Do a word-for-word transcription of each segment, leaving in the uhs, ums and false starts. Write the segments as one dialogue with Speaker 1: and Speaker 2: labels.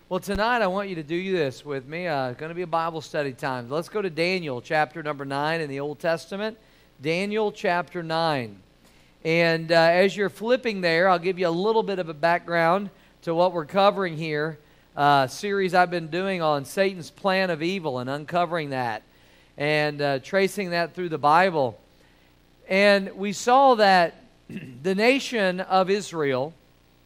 Speaker 1: Well, tonight I want you to do this with me. Uh, it's going to be a Bible study time. Let's go to Daniel chapter number nine in the Old Testament. Daniel chapter nine. And uh, as you're flipping there, I'll give you a little bit of a background to what we're covering here. Uh, series I've been doing on Satan's plan of evil and uncovering that and uh, tracing that through the Bible. And we saw that the nation of Israel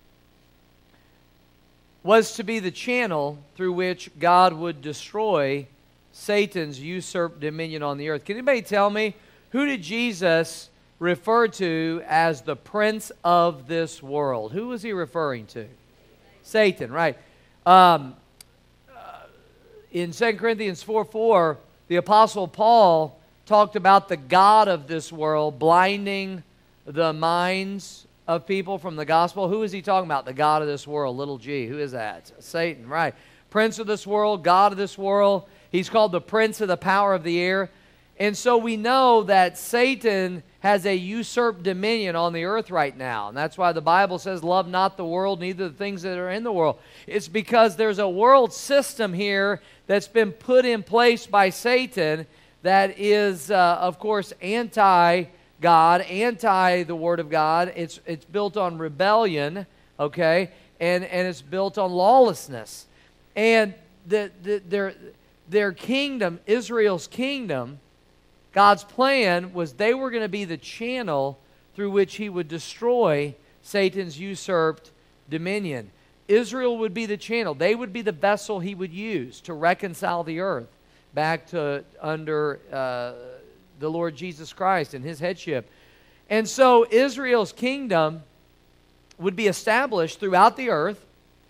Speaker 1: was to be the channel through which God would destroy Satan's usurped dominion on the earth. Can anybody tell me, who did Jesus refer to as the prince of this world? Who was he referring to? Satan, right. Um, uh, in Second Corinthians four four, the Apostle Paul talked about the god of this world blinding the minds of people from the gospel. Who is he talking about? The god of this world, little g. Who is that? Satan, right. Prince of this world, god of this world. He's called the prince of the power of the air. And so we know that Satan has a usurped dominion on the earth right now. And that's why the Bible says, love not the world, neither the things that are in the world. It's because there's a world system here that's been put in place by Satan that is, uh, of course, anti-God, anti the Word of God. It's, it's built on rebellion, okay, and, and it's built on lawlessness. And the, the, their, their kingdom, Israel's kingdom, God's plan was they were going to be the channel through which he would destroy Satan's usurped dominion. Israel would be the channel. They would be the vessel he would use to reconcile the earth back to under uh, the Lord Jesus Christ and his headship. And so Israel's kingdom would be established throughout the earth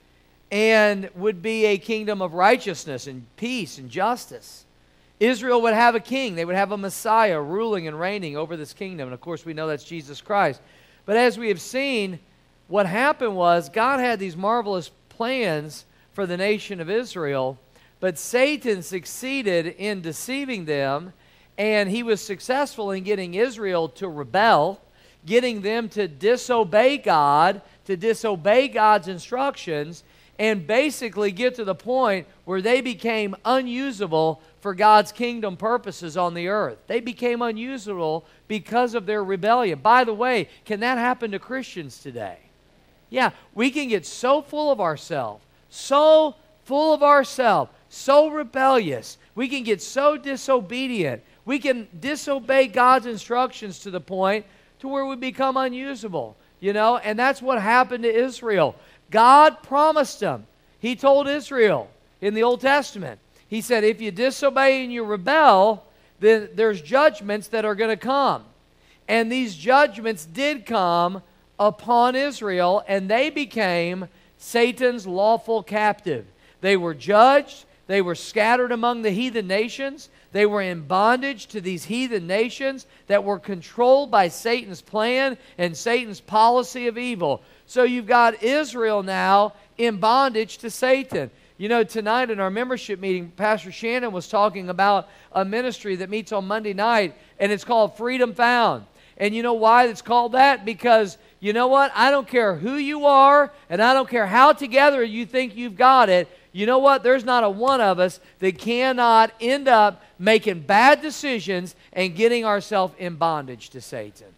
Speaker 1: and would be a kingdom of righteousness and peace and justice. Israel would have a king. They would have a Messiah ruling and reigning over this kingdom. And of course we know that's Jesus Christ. But as we have seen, what happened was God had these marvelous plans for the nation of Israel, but Satan succeeded in deceiving them, and he was successful in getting Israel to rebel, getting them to disobey God, to disobey God's instructions, and basically get to the point where they became unusable for God's kingdom purposes on the earth. They became unusable because of their rebellion. By the way, can that happen to Christians today? Yeah, we can get so full of ourselves, so full of ourselves, so rebellious. We can get so disobedient. We can disobey God's instructions to the point to where we become unusable. You know, and that's what happened to Israel. God promised them. He told Israel in the Old Testament, he said, if you disobey and you rebel, then there's judgments that are going to come. And these judgments did come upon Israel, and they became Satan's lawful captive. They were judged. They were scattered among the heathen nations. They were in bondage to these heathen nations that were controlled by Satan's plan and Satan's policy of evil. So you've got Israel now in bondage to Satan. You know, tonight in our membership meeting, Pastor Shannon was talking about a ministry that meets on Monday night, and it's called Freedom Found. And you know why it's called that? Because, you know what? I don't care who you are, and I don't care how together you think you've got it. You know what? There's not a one of us that cannot end up making bad decisions and getting ourselves in bondage to Satan.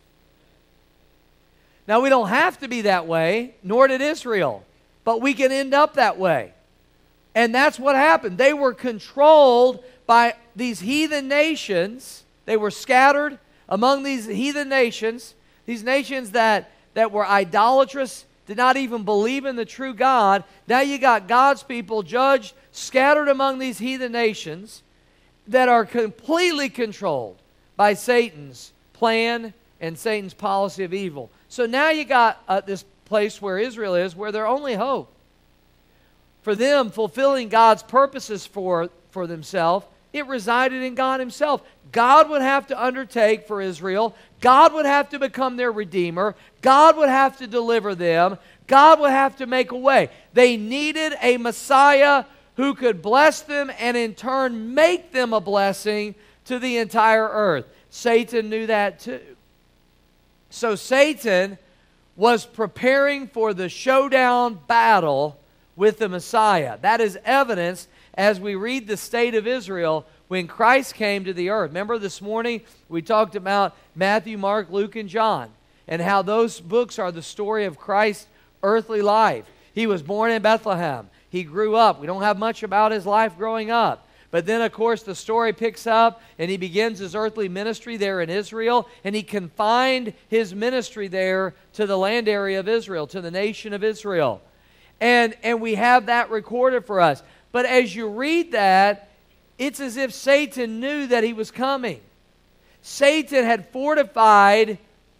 Speaker 1: Now, we don't have to be that way, nor did Israel, but we can end up that way. And that's what happened. They were controlled by these heathen nations. They were scattered among these heathen nations, these nations that, that were idolatrous, did not even believe in the true God. Now you got God's people judged, scattered among these heathen nations that are completely controlled by Satan's plan and Satan's policy of evil. So now you got uh, this place where Israel is, where their only hope for them fulfilling God's purposes for, for themselves, it resided in God himself. God would have to undertake for Israel. God would have to become their Redeemer. God would have to deliver them. God would have to make a way. They needed a Messiah who could bless them and in turn make them a blessing to the entire earth. Satan knew that too. So Satan was preparing for the showdown battle with the Messiah. That is evidenced as we read the state of Israel when Christ came to the earth. Remember this morning we talked about Matthew, Mark, Luke, and John, and how those books are the story of Christ's earthly life. He was born in Bethlehem. He grew up. We don't have much about his life growing up. But then, of course, the story picks up, and he begins his earthly ministry there in Israel, and he confined his ministry there to the land area of Israel, to the nation of Israel. And, and we have that recorded for us. But as you read that, it's as if Satan knew that he was coming. Satan had fortified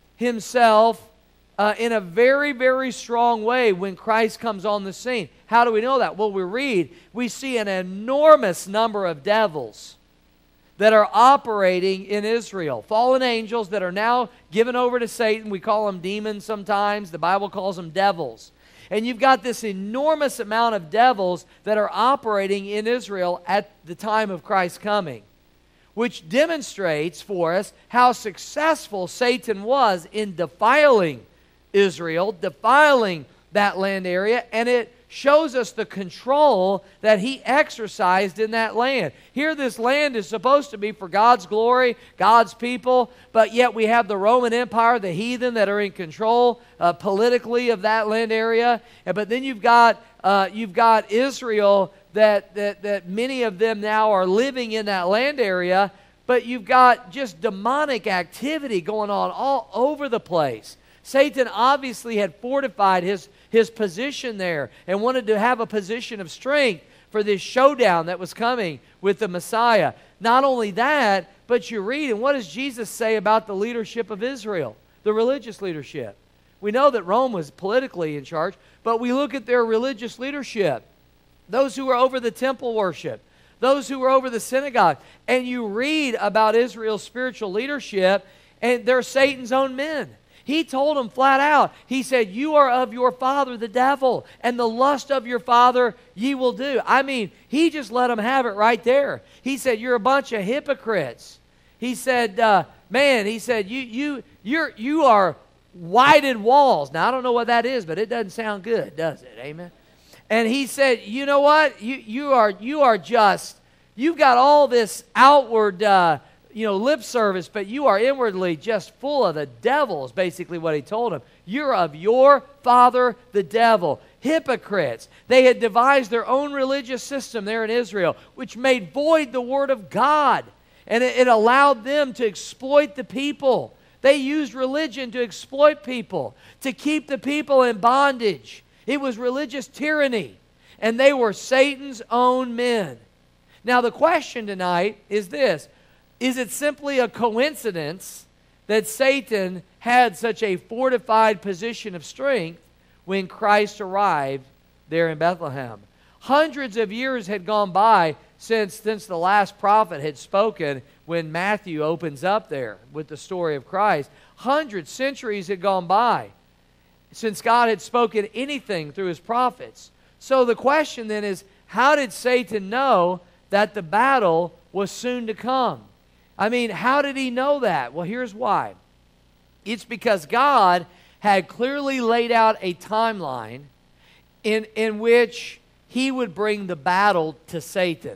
Speaker 1: himself uh, in a very, very strong way when Christ comes on the scene. How do we know that? Well, we read, we see an enormous number of devils that are operating in Israel. Fallen angels that are now given over to Satan. We call them demons sometimes. The Bible calls them devils. And you've got this enormous amount of devils that are operating in Israel at the time of Christ's coming, which demonstrates for us how successful Satan was in defiling Israel, defiling that land area, and it shows us the control that he exercised in that land. Here this land is supposed to be for God's glory, God's people, but yet we have the Roman Empire, the heathen that are in control uh, politically of that land area. And, but then you've got, uh, you've got Israel that, that, that many of them now are living in that land area, but you've got just demonic activity going on all over the place. Satan obviously had fortified his, his position there and wanted to have a position of strength for this showdown that was coming with the Messiah. Not only that, but you read, and what does Jesus say about the leadership of Israel, the religious leadership? We know that Rome was politically in charge, but we look at their religious leadership, those who were over the temple worship, those who were over the synagogue, and you read about Israel's spiritual leadership, and they're Satan's own men. He told them flat out, he said, you are of your father the devil, and the lust of your father ye will do. I mean, he just let them have it right there. He said, you're a bunch of hypocrites. He said, uh, man, he said, you, you, you're, you are whited walls. Now, I don't know what that is, but it doesn't sound good, does it? Amen. And he said, you know what? You, you, are, you are just, you've got all this outward uh you know, lip service, but you are inwardly just full of the devil, is basically what he told him. You're of your father, the devil. Hypocrites. They had devised their own religious system there in Israel, which made void the word of God. And it, it allowed them to exploit the people. They used religion to exploit people, to keep the people in bondage. It was religious tyranny. And they were Satan's own men. Now the question tonight is this. Is it simply a coincidence that Satan had such a fortified position of strength when Christ arrived there in Bethlehem? Hundreds of years had gone by since, since the last prophet had spoken when Matthew opens up there with the story of Christ. Hundreds, centuries had gone by since God had spoken anything through his prophets. So the question then is, how did Satan know that the battle was soon to come? I mean, how did he know that? Well, here's why. It's because God had clearly laid out a timeline in, in which he would bring the battle to Satan.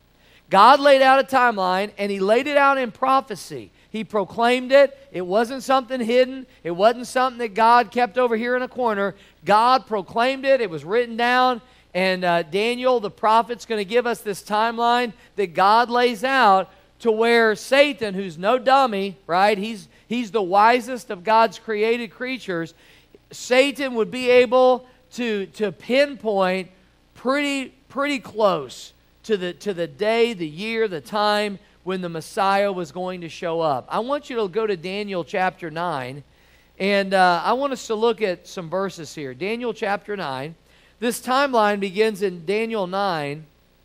Speaker 1: God laid out a timeline, and he laid it out in prophecy. He proclaimed it. It wasn't something hidden. It wasn't something that God kept over here in a corner. God proclaimed it. It was written down. And uh, Daniel, the prophet's going to give us this timeline that God lays out to where Satan, who's no dummy, right? He's, he's the wisest of God's created creatures. Satan would be able to, to pinpoint pretty, pretty close to the, to the day, the year, the time when the Messiah was going to show up. I want you to go to Daniel chapter nine, and uh, I want us to look at some verses here. Daniel chapter nine. This timeline begins in Daniel nine,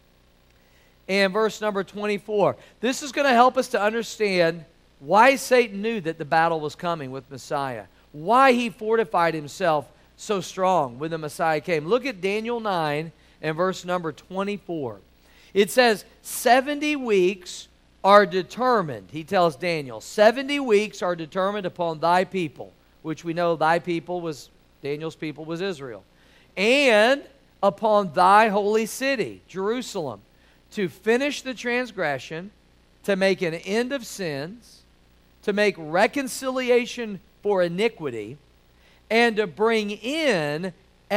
Speaker 1: and verse number twenty-four. This is going to help us to understand why Satan knew that the battle was coming with Messiah. Why he fortified himself so strong when the Messiah came. Look at Daniel nine and verse number twenty-four. It says, seventy weeks are determined, he tells Daniel, seventy weeks are determined upon thy people, which we know thy people was, Daniel's people was Israel. And upon thy holy city, Jerusalem, to finish the transgression, to make an end of sins, to make reconciliation for iniquity, and to bring in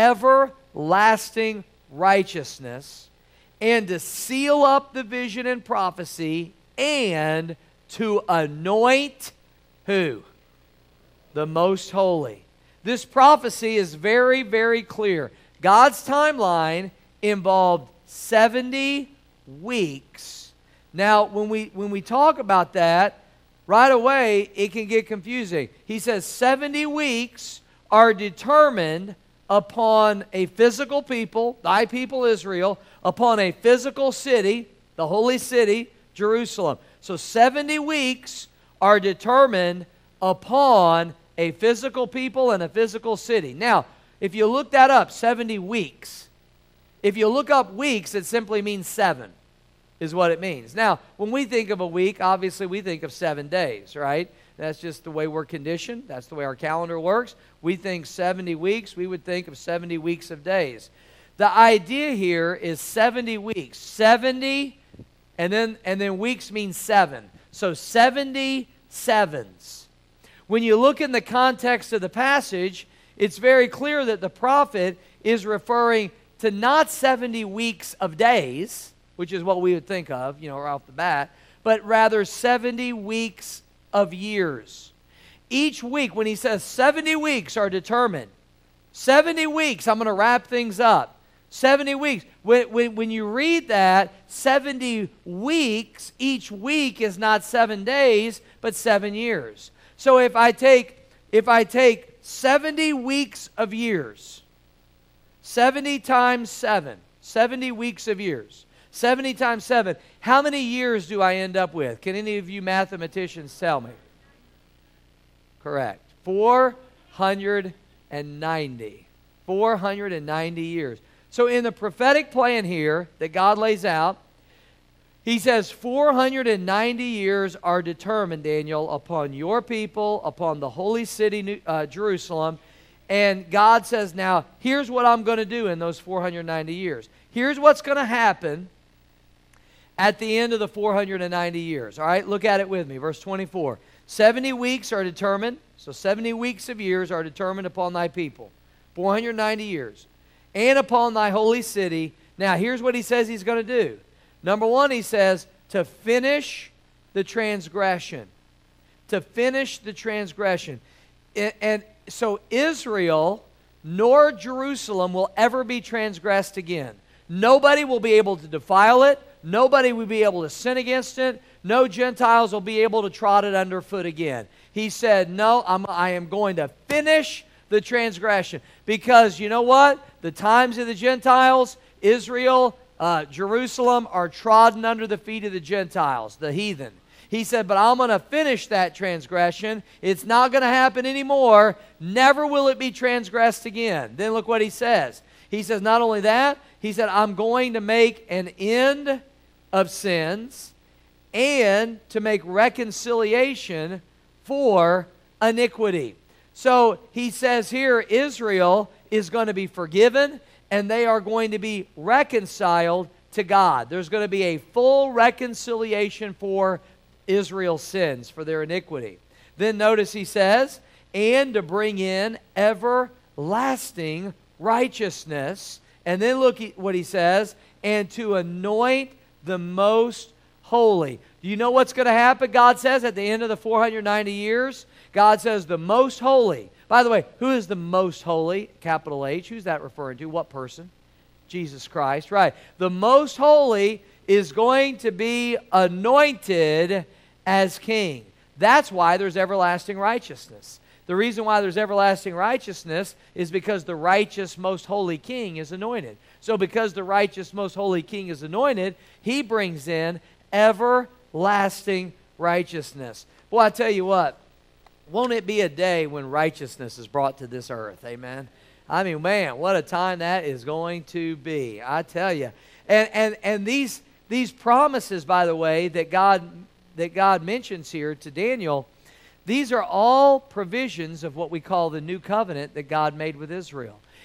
Speaker 1: everlasting righteousness, and to seal up the vision and prophecy, and to anoint who? The most holy. This prophecy is very, very clear. God's timeline involved seventy weeks. Now, when we when we talk about that, right away it can get confusing. He says seventy weeks are determined upon a physical people, thy people Israel, upon a physical city, the holy city, Jerusalem. So seventy weeks are determined upon a physical people and a physical city. Now, if you look that up, seventy weeks. If you look up weeks, it simply means seven, is what it means. Now, when we think of a week, obviously we think of seven days, right? That's just the way we're conditioned. That's the way our calendar works. We think seventy weeks. We would think of seventy weeks of days. The idea here is seventy weeks. seventy, and then, and then weeks means seven. So seventy sevens. When you look in the context of the passage, it's very clear that the prophet is referring to not seventy weeks of days, which is what we would think of, you know, right off the bat, but rather seventy weeks of years. Each week, when he says seventy weeks are determined, seventy weeks, I'm going to wrap things up. seventy weeks. When, when, when you read that, seventy weeks, each week is not seven days, but seven years. So if I take, if I take seventy weeks of years, seventy times seven, seventy weeks of years, seventy times seven, how many years do I end up with? Can any of you mathematicians tell me? Correct. four hundred ninety. four hundred ninety years. So in the prophetic plan here that God lays out, he says four hundred ninety years are determined, Daniel, upon your people, upon the holy city, uh, Jerusalem. And God says, now, here's what I'm going to do in those four hundred ninety years. Here's what's going to happen at the end of the four hundred ninety years. All right, look at it with me. Verse twenty-four. seventy weeks are determined. So seventy weeks of years are determined upon thy people. four hundred ninety years. And upon thy holy city. Now, here's what he says he's going to do. Number one, he says, to finish the transgression. To finish the transgression. And, and so Israel nor Jerusalem will ever be transgressed again. Nobody will be able to defile it. Nobody will be able to sin against it. No Gentiles will be able to trot it underfoot again. He said, no, I'm, I am going to finish the transgression. Because you know what? The times of the Gentiles, Israel, uh, Jerusalem are trodden under the feet of the Gentiles, the heathen. He said, but I'm going to finish that transgression. It's not going to happen anymore. Never will it be transgressed again. Then look what he says. He says, not only that, he said, I'm going to make an end of sins and to make reconciliation for iniquity. So he says here, Israel is going to be forgiven and they are going to be reconciled to God. There's going to be a full reconciliation for Israel's sins, for their iniquity. Then notice he says, and to bring in everlasting righteousness. And then look at what he says, and to anoint the most holy. Do you know what's going to happen? God says at the end of the four hundred ninety years, God says the most holy. By the way, who is the most holy? Capital H. Who's that referring to? What person? Jesus Christ. Right. The most holy is going to be anointed as king. That's why there's everlasting righteousness. The reason why there's everlasting righteousness is because the righteous most holy king is anointed. So because the righteous most holy king is anointed, he brings in everlasting righteousness. Boy, I tell you what, won't it be a day when righteousness is brought to this earth? Amen. I mean, man, what a time that is going to be. I tell you. And and and these these promises, by the way, that God that God mentions here to Daniel, these are all provisions of what we call the new covenant that God made with Israel.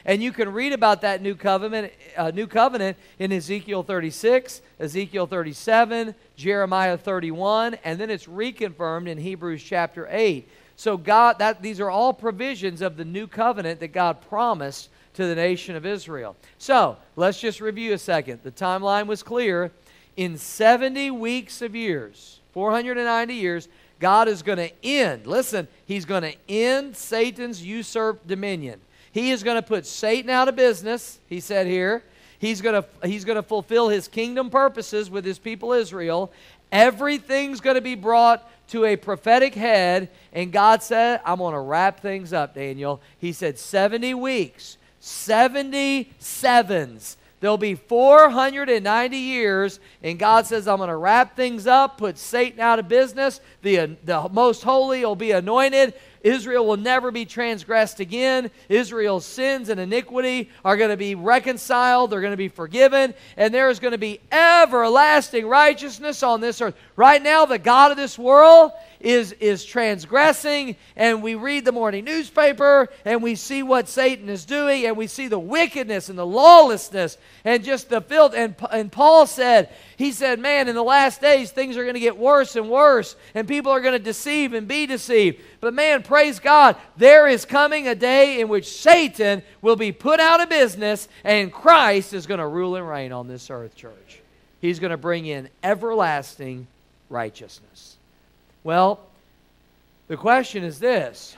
Speaker 1: And you can read about that new covenant, uh, new covenant in Ezekiel thirty-six, Ezekiel thirty-seven, Jeremiah thirty-one, and then it's reconfirmed in Hebrews chapter eight. So God, that these are all provisions of the new covenant that God promised to the nation of Israel. So let's just review a second. The timeline was clear. In seventy weeks of years, four hundred ninety years, God is going to end, listen, He's going to end Satan's usurped dominion. He is going to put Satan out of business, he said here. He's going to, he's going to fulfill His kingdom purposes with His people Israel. Everything's going to be brought to a prophetic head. And God said, I'm going to wrap things up, Daniel. He said seventy weeks, seventy sevens. There'll be four hundred ninety years, and God says, I'm going to wrap things up, put Satan out of business. The, the most holy will be anointed. Israel will never be transgressed again. Israel's sins and iniquity are going to be reconciled. They're going to be forgiven. And there is going to be everlasting righteousness on this earth. Right now, the God of this world is, is transgressing. And we read the morning newspaper, and we see what Satan is doing. And we see the wickedness and the lawlessness and just the filth. And, and Paul said, he said, man, in the last days, things are going to get worse and worse. And people are going to deceive and be deceived. But man, praise God, there is coming a day in which Satan will be put out of business and Christ is going to rule and reign on this earth, church. He's going to bring in everlasting righteousness. Well, the question is this: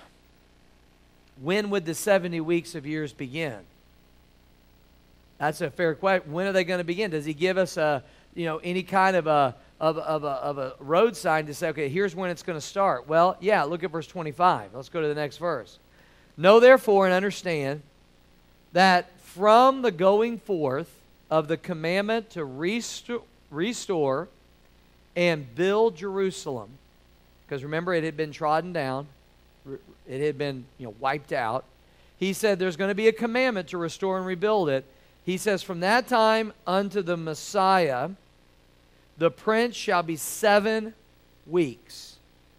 Speaker 1: when would the seventy weeks of years begin? That's a fair question. When are they going to begin? Does He give us a, you know, any kind of a Of, of, a, of a road sign to say, okay, here's when it's going to start? Well, yeah, look at verse twenty-five. Let's go to the next verse. Know therefore and understand that from the going forth of the commandment to restore, restore and build Jerusalem, because remember, it had been trodden down, it had been, you know, wiped out. He said there's going to be a commandment to restore and rebuild it. He says, from that time unto the Messiah, the prince shall be seven weeks.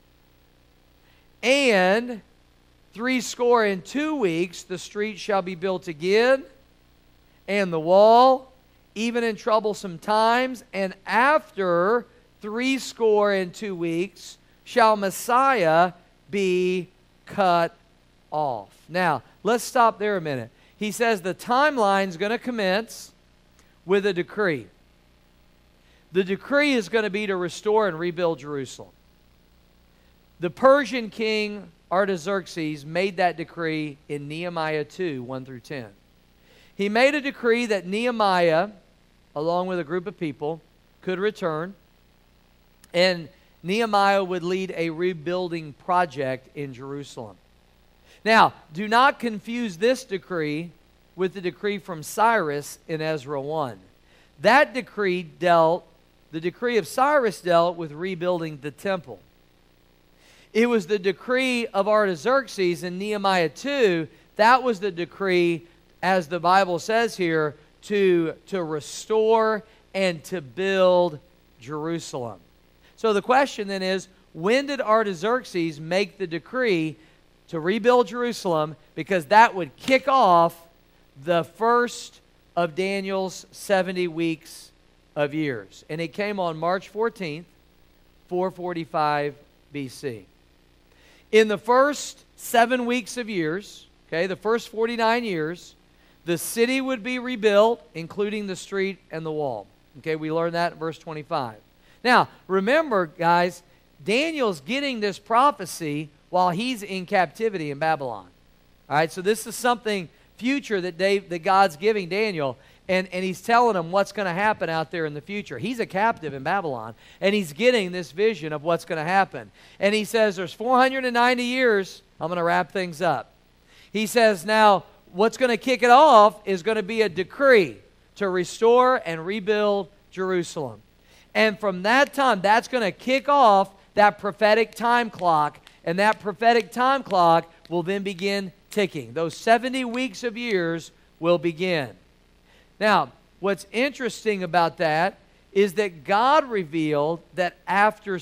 Speaker 1: And three score and two weeks the street shall be built again, and the wall, even in troublesome times. And after three score and two weeks shall Messiah be cut off. Now, let's stop there a minute. He says the timeline's going to commence with a decree. The decree is going to be to restore and rebuild Jerusalem. The Persian king Artaxerxes made that decree in Nehemiah two, one through ten. He made a decree that Nehemiah, along with a group of people, could return, and Nehemiah would lead a rebuilding project in Jerusalem. Now, do not confuse this decree with the decree from Cyrus in Ezra one. That decree dealt The decree of Cyrus dealt with rebuilding the temple. It was the decree of Artaxerxes in Nehemiah two. That was the decree, as the Bible says here, to, to restore and to build Jerusalem. So the question then is, when did Artaxerxes make the decree to rebuild Jerusalem? Because that would kick off the first of Daniel's seventy weeks of years. And it came on March fourteenth, four forty-five B C. In the first seven weeks of years, okay, the first forty-nine years, the city would be rebuilt, including the street and the wall. Okay, we learned that in verse twenty-five. Now, remember, guys, Daniel's getting this prophecy while he's in captivity in Babylon. All right, so this is something future that, Dave, that God's giving Daniel. And, and he's telling them what's going to happen out there in the future. He's a captive in Babylon, and he's getting this vision of what's going to happen. And he says, there's four hundred ninety years, I'm going to wrap things up. He says, now, what's going to kick it off is going to be a decree to restore and rebuild Jerusalem. And from that time, that's going to kick off that prophetic time clock, and that prophetic time clock will then begin ticking. Those seventy weeks of years will begin. Now, what's interesting about that is that God revealed that after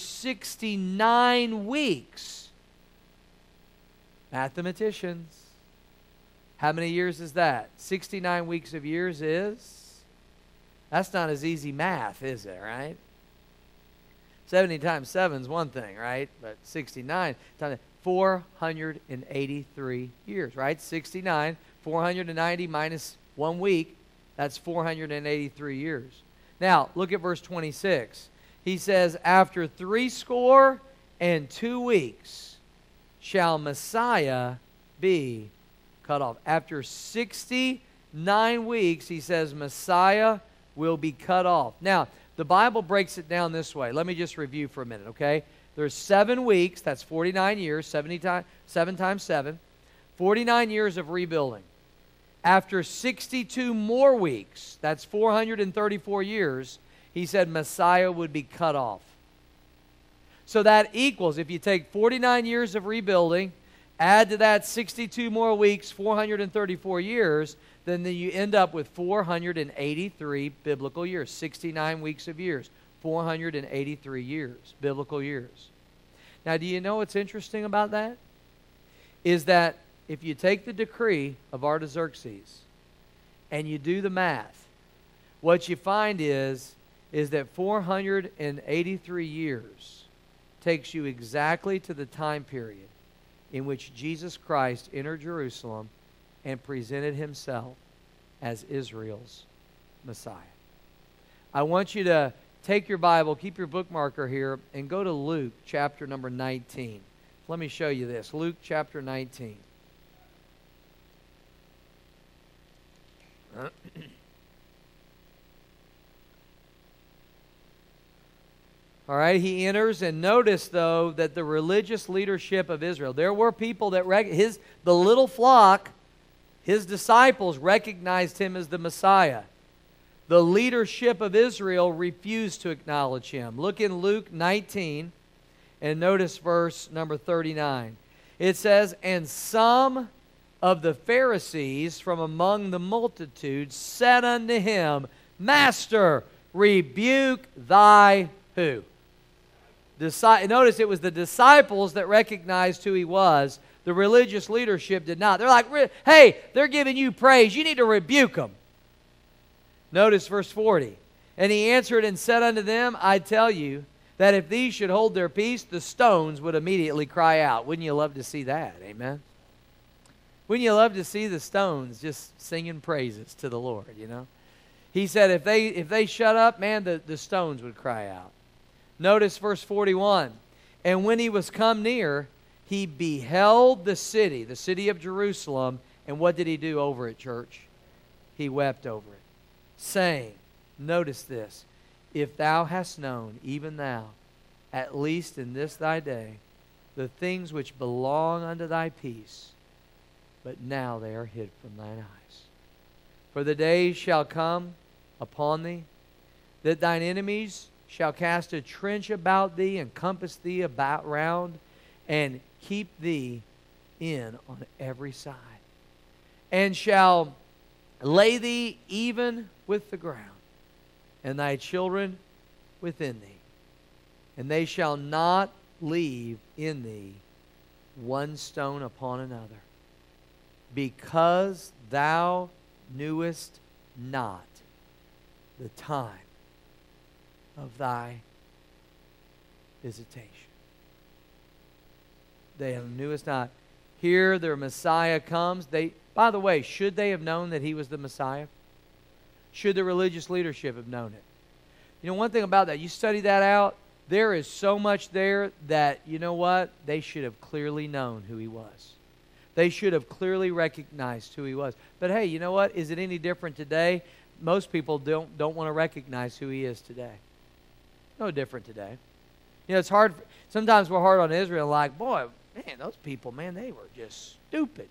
Speaker 1: sixty-nine weeks, mathematicians, How many years is that? sixty-nine weeks of years is? That's not as easy math, is it, right? seventy times seven is one thing, right? But sixty-nine times four hundred eighty-three years, right? sixty-nine, four hundred ninety minus one week, that's four hundred eighty-three years. Now, look at verse twenty-six. He says, after three score and two weeks shall Messiah be cut off. After sixty-nine weeks, he says, Messiah will be cut off. Now, the Bible breaks it down this way. Let me just review for a minute, okay? There's seven weeks, that's forty-nine years, seventy times, seven times seven, forty-nine years of rebuilding. After sixty-two more weeks, that's four hundred thirty-four years, he said Messiah would be cut off. So that equals, if you take forty-nine years of rebuilding, add to that sixty-two more weeks, four hundred thirty-four years, then you end up with four hundred eighty-three biblical years. sixty-nine weeks of years. four hundred eighty-three years, biblical years. Now, do you know what's interesting about that? Is that if you take the decree of Artaxerxes and you do the math, what you find is, is that four hundred eighty-three years takes you exactly to the time period in which Jesus Christ entered Jerusalem and presented himself as Israel's Messiah. I want you to take your Bible, keep your bookmarker here, and go to Luke chapter number nineteen. Let me show you this. Luke chapter nineteen. All right, he enters, and notice, though, that the religious leadership of Israel, there were people that, rec- his, the little flock, his disciples recognized him as the Messiah. The leadership of Israel refused to acknowledge him. Look in Luke nineteen, and notice verse number thirty-nine. It says, and some of the Pharisees from among the multitude said unto him, Master, rebuke thy who? Disi- Notice it was the disciples that recognized who he was. The religious leadership did not. They're like, hey, they're giving you praise. You need to rebuke them. Notice verse forty. And he answered and said unto them, I tell you that if these should hold their peace, the stones would immediately cry out. Wouldn't you love to see that? Amen. Wouldn't you love to see the stones just singing praises to the Lord, you know? He said if they if they shut up, man, the, the stones would cry out. Notice verse forty-one. And when he was come near, he beheld the city, the city of Jerusalem, and what did he do over it, church? He wept over it, saying, notice this, if thou hast known, even thou, at least in this thy day, the things which belong unto thy peace, but now they are hid from thine eyes. For the days shall come upon thee, that thine enemies shall cast a trench about thee, and compass thee about round, and keep thee in on every side, and shall lay thee even with the ground, and thy children within thee, and they shall not leave in thee one stone upon another, because thou knewest not the time of thy visitation. They knewest not. Here their Messiah comes. They, by the way, should they have known that he was the Messiah? Should the religious leadership have known it? You know, one thing about that, you study that out, there is so much there that, you know what, they should have clearly known who he was. They should have clearly recognized who he was. But hey, you know what? Is it any different today? Most people don't, don't want to recognize who he is today. No different today. You know, it's hard. Sometimes we're hard on Israel, like, boy, man, those people, man, they were just stupid.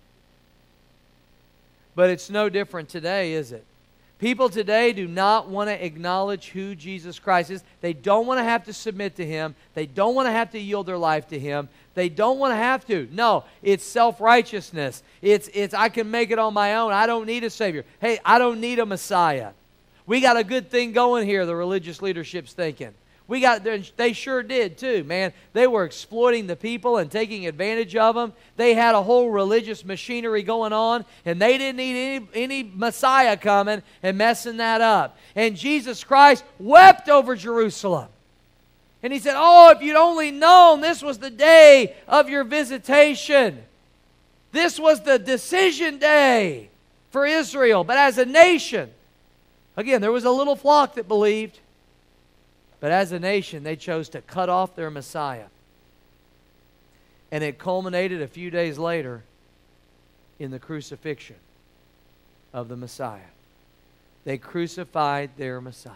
Speaker 1: But it's no different today, is it? People today do not want to acknowledge who Jesus Christ is. They don't want to have to submit to him. They don't want to have to yield their life to him. They don't want to have to. No, it's self-righteousness. It's, it's I can make it on my own. I don't need a Savior. Hey, I don't need a Messiah. We got a good thing going here, the religious leadership's thinking. We got, they sure did too, man. They were exploiting the people and taking advantage of them. They had a whole religious machinery going on, and they didn't need any, any Messiah coming and messing that up. And Jesus Christ wept over Jerusalem. And he said, oh, if you'd only known this was the day of your visitation. This was the decision day for Israel. But as a nation, again, there was a little flock that believed. But as a nation, they chose to cut off their Messiah. And it culminated a few days later in the crucifixion of the Messiah. They crucified their Messiah.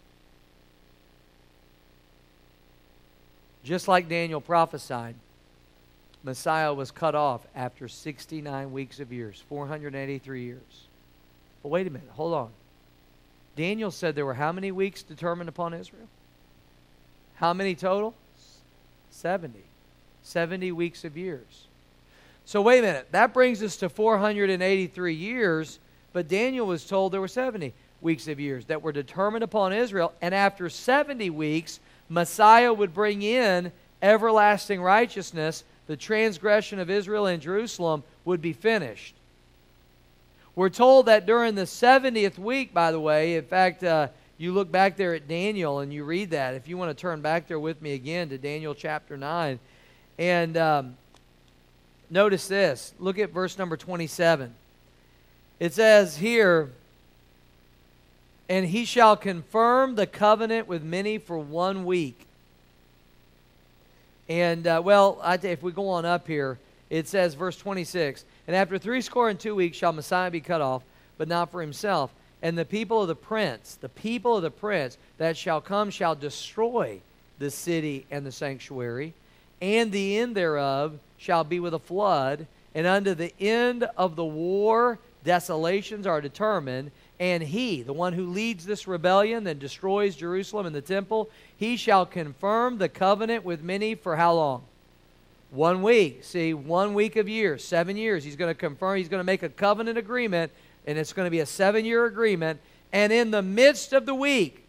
Speaker 1: Just like Daniel prophesied, Messiah was cut off after sixty-nine weeks of years, four hundred eighty-three years. But wait a minute, hold on. Daniel said there were how many weeks determined upon Israel? How many total? seventy. seventy weeks of years. So wait a minute. That brings us to four hundred eighty-three years, but Daniel was told there were seventy weeks of years that were determined upon Israel, and after seventy weeks, Messiah would bring in everlasting righteousness. The transgression of Israel and Jerusalem would be finished. We're told that during the seventieth week, by the way, in fact, uh, you look back there at Daniel and you read that. If you want to turn back there with me again to Daniel chapter nine. And um, notice this. Look at verse number twenty-seven. It says here, and he shall confirm the covenant with many for one week. And, uh, well, I, if we go on up here, it says, verse twenty-six, and after threescore and two weeks shall Messiah be cut off, but not for himself. And the people of the prince, the people of the prince that shall come shall destroy the city and the sanctuary, and the end thereof shall be with a flood, and unto the end of the war desolations are determined, and he, the one who leads this rebellion that destroys Jerusalem and the temple, he shall confirm the covenant with many for how long? One week. See, one week of years, seven years. He's going to confirm, he's going to make a covenant agreement, and it's going to be a seven-year agreement. And in the midst of the week,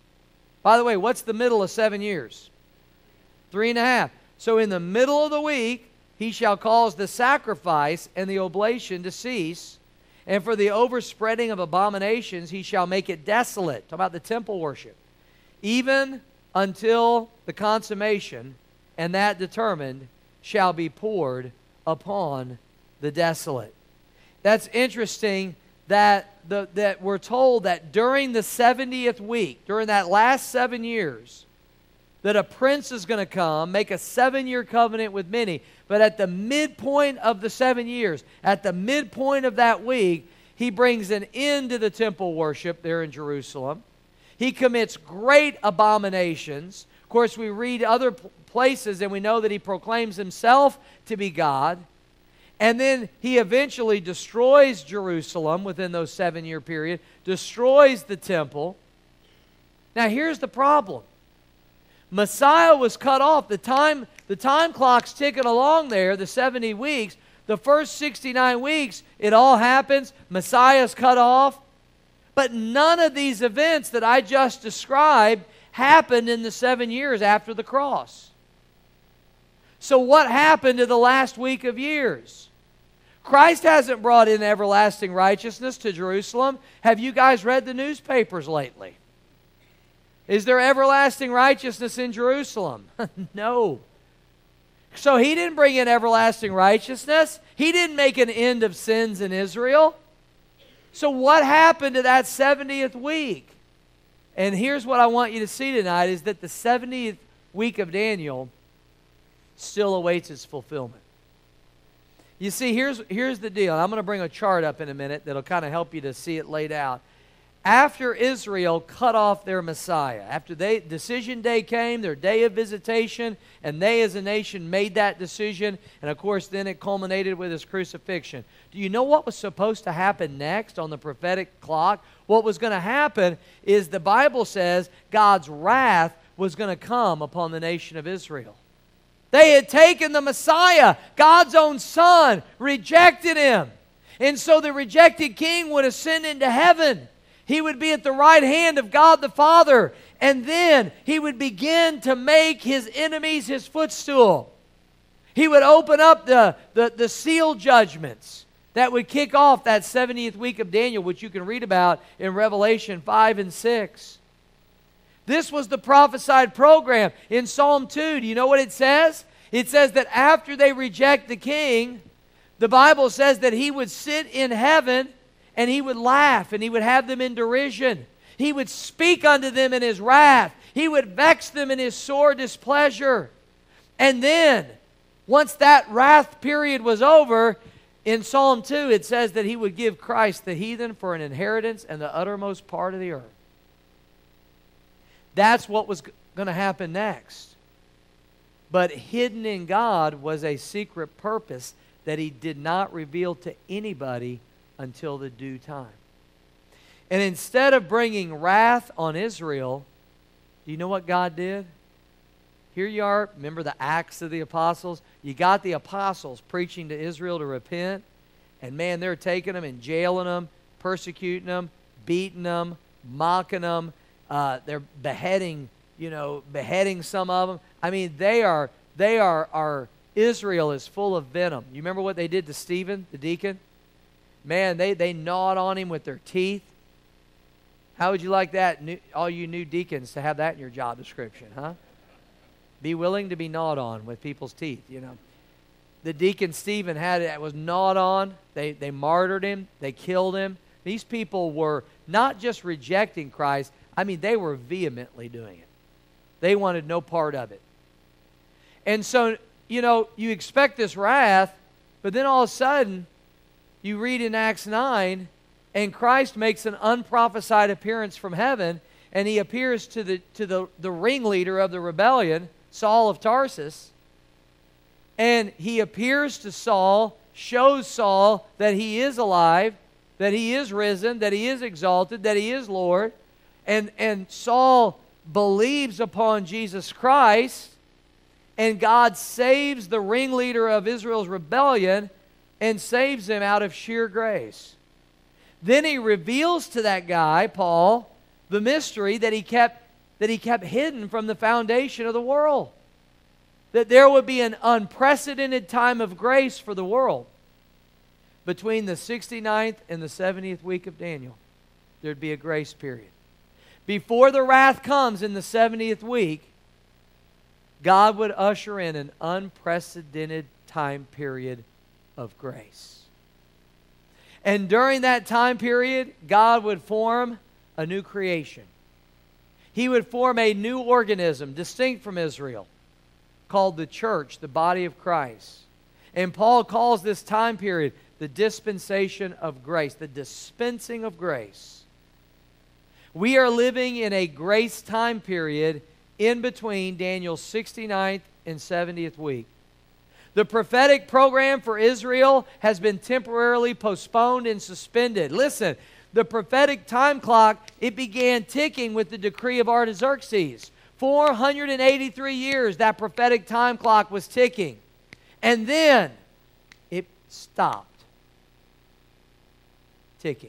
Speaker 1: by the way, what's the middle of seven years? Three and a half. So in the middle of the week, he shall cause the sacrifice and the oblation to cease, and for the overspreading of abominations he shall make it desolate. Talk about the temple worship. Even until the consummation, and that determined, shall be poured upon the desolate. That's interesting that, the, that we're told that during the seventieth week, during that last seven years, that a prince is going to come, make a seven-year covenant with many. But at the midpoint of the seven years, at the midpoint of that week, he brings an end to the temple worship there in Jerusalem. He commits great abominations. Of course, we read other places and we know that he proclaims himself to be God. And then he eventually destroys Jerusalem within those seven-year period, destroys the temple. Now here's the problem. Messiah was cut off. The time, the time clock's ticking along there, the seventy weeks. The first sixty-nine weeks, it all happens. Messiah's cut off. But none of these events that I just described happened in the seven years after the cross. So what happened to the last week of years? Christ hasn't brought in everlasting righteousness to Jerusalem. Have you guys read the newspapers lately? Is there everlasting righteousness in Jerusalem? No. So he didn't bring in everlasting righteousness. He didn't make an end of sins in Israel. So what happened to that seventieth week? And here's what I want you to see tonight is that the seventieth week of Daniel still awaits its fulfillment. You see, here's, here's the deal. I'm going to bring a chart up in a minute that'll kind of help you to see it laid out. After Israel cut off their Messiah, after they, decision day came, their day of visitation, and they as a nation made that decision, and of course then it culminated with his crucifixion. Do you know what was supposed to happen next on the prophetic clock? What was going to happen is the Bible says God's wrath was going to come upon the nation of Israel. They had taken the Messiah, God's own Son, rejected him. And so the rejected king would ascend into heaven. He would be at the right hand of God the Father. And then he would begin to make his enemies his footstool. He would open up the, the, the seal judgments that would kick off that seventieth week of Daniel, which you can read about in Revelation five and six. This was the prophesied program. In Psalm two, do you know what it says? It says that after they reject the king, the Bible says that he would sit in heaven and he would laugh and he would have them in derision. He would speak unto them in his wrath. He would vex them in his sore displeasure. And then, once that wrath period was over, in Psalm two it says that he would give Christ the heathen for an inheritance and the uttermost part of the earth. That's what was going to happen next. But hidden in God was a secret purpose that he did not reveal to anybody until the due time. And instead of bringing wrath on Israel, do you know what God did? Here you are, remember the Acts of the Apostles? You got the apostles preaching to Israel to repent, and man, they're taking them and jailing them, persecuting them, beating them, mocking them. Uh, they're beheading, you know, beheading some of them. I mean, they are, they are, are, Israel is full of venom. You remember what they did to Stephen, the deacon? Man, they, they gnawed on him with their teeth. How would you like that, new, all you new deacons, to have that in your job description, huh? Be willing to be gnawed on with people's teeth, you know. The deacon Stephen had it, was gnawed on. They, they martyred him. They killed him. These people were not just rejecting Christ. I mean, they were vehemently doing it. They wanted no part of it. And so, you know, you expect this wrath, but then all of a sudden, you read in Acts nine, and Christ makes an unprophesied appearance from heaven, and he appears to the, to the, the ringleader of the rebellion, Saul of Tarsus, and he appears to Saul, shows Saul that he is alive, that he is risen, that he is exalted, that he is Lord, and, and Saul believes upon Jesus Christ, and God saves the ringleader of Israel's rebellion and saves him out of sheer grace. Then he reveals to that guy, Paul, the mystery that he kept that he kept hidden from the foundation of the world. That there would be an unprecedented time of grace for the world. Between the sixty-ninth and the seventieth week of Daniel, there'd be a grace period. Before the wrath comes in the seventieth week, God would usher in an unprecedented time period of grace. And during that time period, God would form a new creation. He would form a new organism distinct from Israel called the church, the body of Christ. And Paul calls this time period the dispensation of grace, the dispensing of grace. We are living in a grace time period in between Daniel's sixty-ninth and seventieth week. The prophetic program for Israel has been temporarily postponed and suspended. Listen, the prophetic time clock, it began ticking with the decree of Artaxerxes. four hundred eighty-three years that prophetic time clock was ticking. And then it stopped ticking.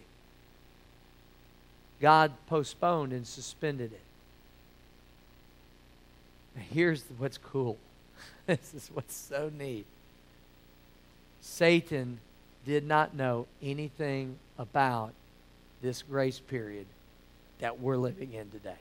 Speaker 1: God postponed and suspended it. Now here's what's cool. This is what's so neat. Satan did not know anything about this grace period that we're living in today.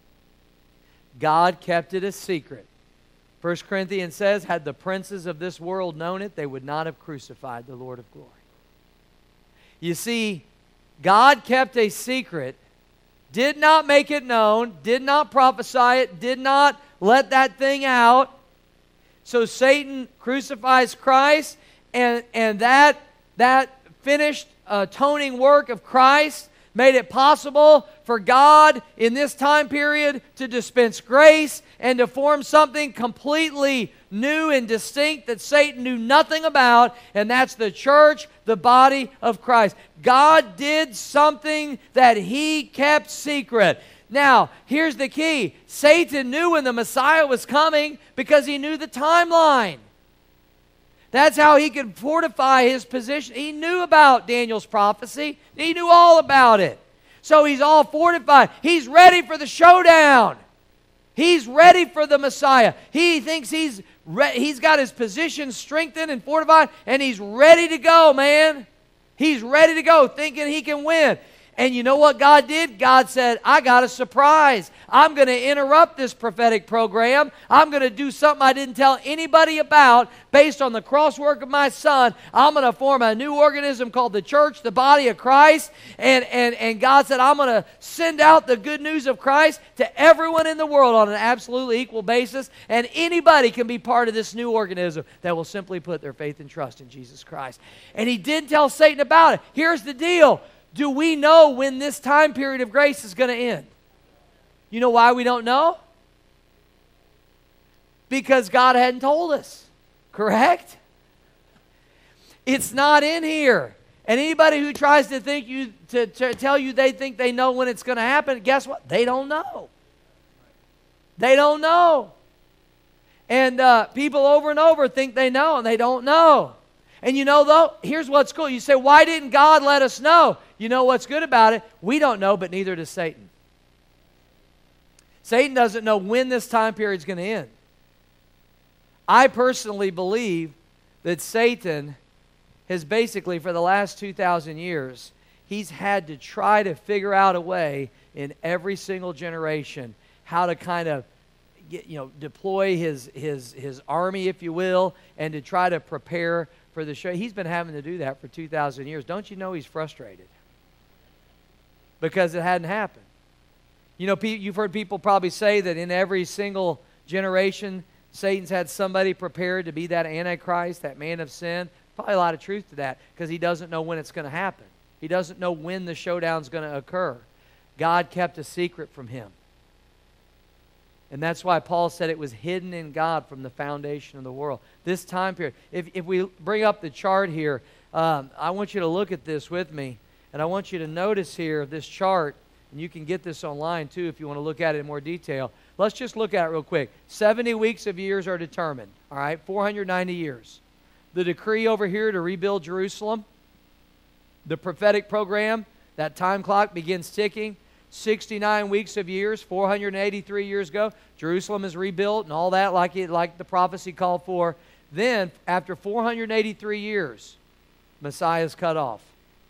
Speaker 1: God kept it a secret. First Corinthians says, had the princes of this world known it, they would not have crucified the Lord of glory. You see, God kept a secret, did not make it known, did not prophesy it, did not let that thing out. So Satan crucifies Christ, and, and that, that finished atoning work of Christ made it possible for God in this time period to dispense grace and to form something completely new and distinct that Satan knew nothing about, and that's the church, the body of Christ. God did something that He kept secret. Now, here's the key. Satan knew when the Messiah was coming because he knew the timeline. That's how he could fortify his position. He knew about Daniel's prophecy. He knew all about it. So he's all fortified. He's ready for the showdown. He's ready for the Messiah. He thinks he's re- he's got his position strengthened and fortified, and he's ready to go, man. He's ready to go, thinking he can win. And you know what God did? God said, I got a surprise. I'm going to interrupt this prophetic program. I'm going to do something I didn't tell anybody about based on the crosswork of my Son. I'm going to form a new organism called the church, the body of Christ. And, and, and God said, I'm going to send out the good news of Christ to everyone in the world on an absolutely equal basis. And anybody can be part of this new organism that will simply put their faith and trust in Jesus Christ. And he didn't tell Satan about it. Here's the deal. Do we know when this time period of grace is going to end? You know why we don't know? Because God hadn't told us. Correct? It's not in here. And anybody who tries to think you to, to tell you they think they know when it's going to happen, guess what? They don't know. They don't know. And uh, people over and over think they know, and they don't know. And you know, though, here's what's cool. You say, why didn't God let us know? You know what's good about it? We don't know, but neither does Satan. Satan doesn't know when this time period is going to end. I personally believe that Satan has basically, for the last two thousand years, he's had to try to figure out a way in every single generation how to kind of get, you know, deploy his, his, his army, if you will, and to try to prepare for the show. He's been having to do that for two thousand years. Don't you know he's frustrated? Because it hadn't happened. You know, you've heard people probably say that in every single generation, Satan's had somebody prepared to be that Antichrist, that man of sin. Probably a lot of truth to that, because he doesn't know when it's going to happen. He doesn't know when the showdown's going to occur. God kept a secret from him. And that's why Paul said it was hidden in God from the foundation of the world. This time period. If, if we bring up the chart here, um, I want you to look at this with me. And I want you to notice here this chart. And you can get this online too if you want to look at it in more detail. Let's just look at it real quick. seventy weeks of years are determined. All right, four hundred ninety years. The decree over here to rebuild Jerusalem. The prophetic program, that time clock begins ticking. sixty-nine weeks of years, four hundred eighty-three years ago, Jerusalem is rebuilt and all that like, it, like the prophecy called for. Then, after four hundred eighty-three years, Messiah is cut off.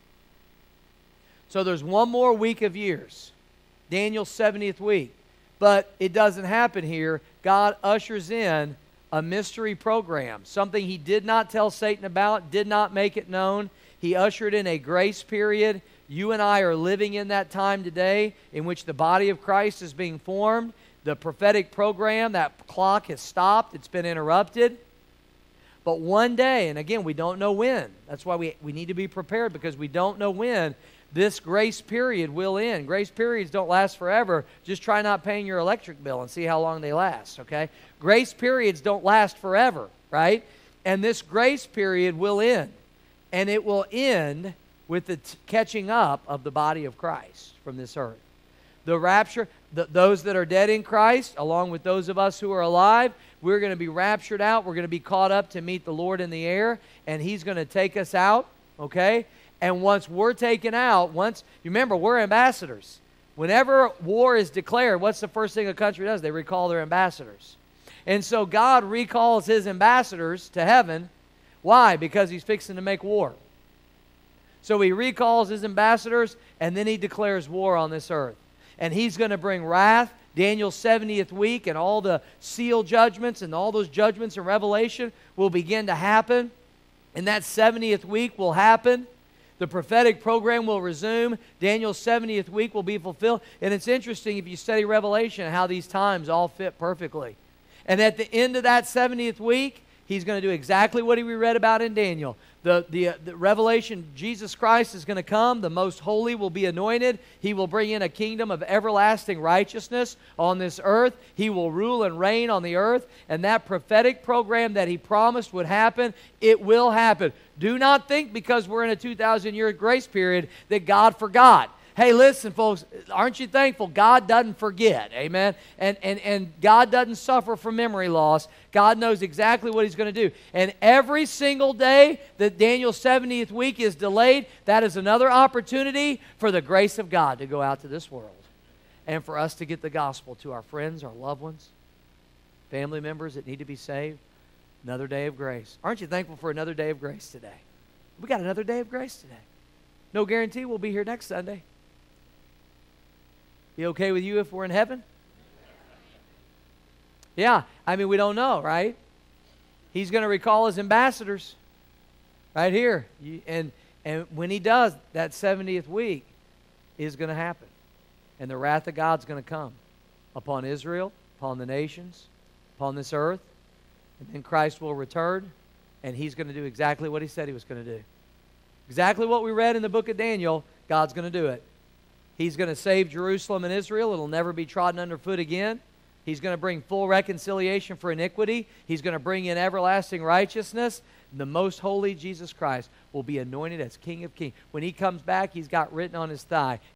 Speaker 1: So there's one more week of years, Daniel's seventieth week. But it doesn't happen here. God ushers in a mystery program, something he did not tell Satan about, did not make it known. He ushered in a grace period. You and I are living in that time today in which the body of Christ is being formed. The prophetic program, that clock has stopped. It's been interrupted. But one day, and again, we don't know when. That's why we, we need to be prepared, because we don't know when this grace period will end. Grace periods don't last forever. Just try not paying your electric bill and see how long they last, okay? Grace periods don't last forever, right? And this grace period will end. And it will end with the t- catching up of the body of Christ from this earth. The rapture, the, those that are dead in Christ, along with those of us who are alive, we're going to be raptured out. We're going to be caught up to meet the Lord in the air, and he's going to take us out, okay? And once we're taken out, once, you remember, we're ambassadors. Whenever war is declared, what's the first thing a country does? They recall their ambassadors. And so God recalls his ambassadors to heaven. Why? Because he's fixing to make war. So he recalls his ambassadors, and then he declares war on this earth. And he's going to bring wrath. Daniel's seventieth week and all the seal judgments and all those judgments in Revelation will begin to happen. And that seventieth week will happen. The prophetic program will resume. Daniel's seventieth week will be fulfilled. And it's interesting if you study Revelation how these times all fit perfectly. And at the end of that seventieth week, he's going to do exactly what we read about in Daniel. The, the, uh, the revelation, Jesus Christ is going to come. The most holy will be anointed. He will bring in a kingdom of everlasting righteousness on this earth. He will rule and reign on the earth. And that prophetic program that he promised would happen, it will happen. Do not think because we're in a two thousand year grace period that God forgot. Hey, listen, folks, aren't you thankful God doesn't forget, amen? And, and, and God doesn't suffer from memory loss. God knows exactly what he's going to do. And every single day that Daniel's seventieth week is delayed, that is another opportunity for the grace of God to go out to this world and for us to get the gospel to our friends, our loved ones, family members that need to be saved. Another day of grace. Aren't you thankful for another day of grace today? We got another day of grace today. No guarantee we'll be here next Sunday. Be okay with you if we're in heaven? Yeah, I mean, we don't know, right? He's going to recall his ambassadors right here. You, and, and when he does, that seventieth week is going to happen. And the wrath of God's going to come upon Israel, upon the nations, upon this earth. And then Christ will return, and he's going to do exactly what he said he was going to do. Exactly what we read in the book of Daniel, God's going to do it. He's going to save Jerusalem and Israel. It'll never be trodden underfoot again. He's going to bring full reconciliation for iniquity. He's going to bring in everlasting righteousness. The most holy Jesus Christ will be anointed as King of Kings. When he comes back, he's got written on his thigh,